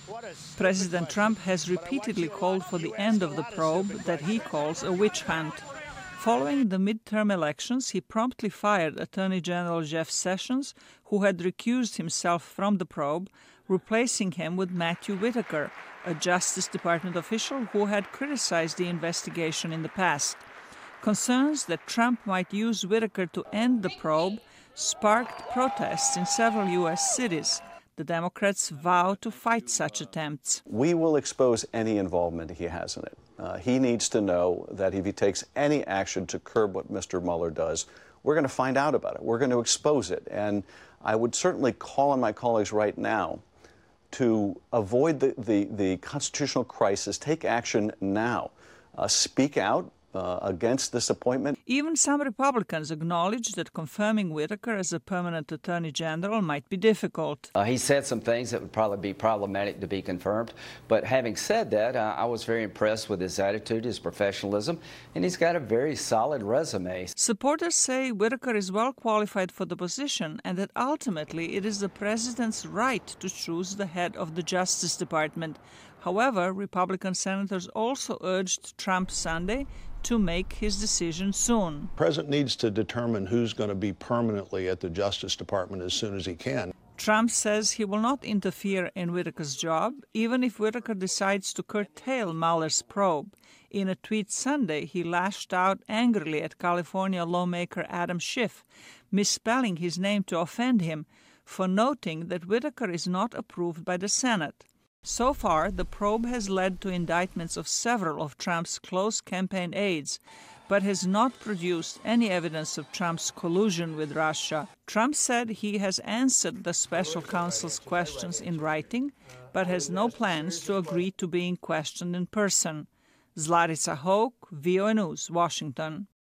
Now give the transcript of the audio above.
President Trump has repeatedly called for the end of the probe that he calls a witch hunt. Following the midterm elections, he promptly fired Attorney General Jeff Sessions, who had recused himself from the probe, replacing him with Matthew Whitaker, a Justice Department official who had criticized the investigation in the past. Concerns that Trump might use Whitaker to end the probe sparked protests in several U.S. cities. The Democrats vow to fight such attempts. We will expose any involvement he has in it. He needs to know that if he takes any action to curb what Mr. Mueller does, we're going to find out about it. We're going to expose it. And I would certainly call on my colleagues right now to avoid the constitutional crisis. Take action now. Speak out against this appointment. Even some Republicans acknowledge that confirming Whitaker as a permanent attorney general might be difficult. He said some things that would probably be problematic to be confirmed. But having said that, I was very impressed with his attitude, his professionalism, and he's got a very solid resume. Supporters say Whitaker is well qualified for the position and that ultimately it is the president's right to choose the head of the Justice Department. However, Republican senators also urged Trump Sunday to make his decision soon. The president needs to determine who's going to be permanently at the Justice Department as soon as he can. Trump says he will not interfere in Whitaker's job, even if Whitaker decides to curtail Mueller's probe. In a tweet Sunday, he lashed out angrily at California lawmaker Adam Schiff, misspelling his name to offend him, for noting that Whitaker is not approved by the Senate. So far, the probe has led to indictments of several of Trump's close campaign aides, but has not produced any evidence of Trump's collusion with Russia. Trump said he has answered the special counsel's questions in writing, but has no plans to agree to being questioned in person. Zlarica Hoke, VOA News, Washington.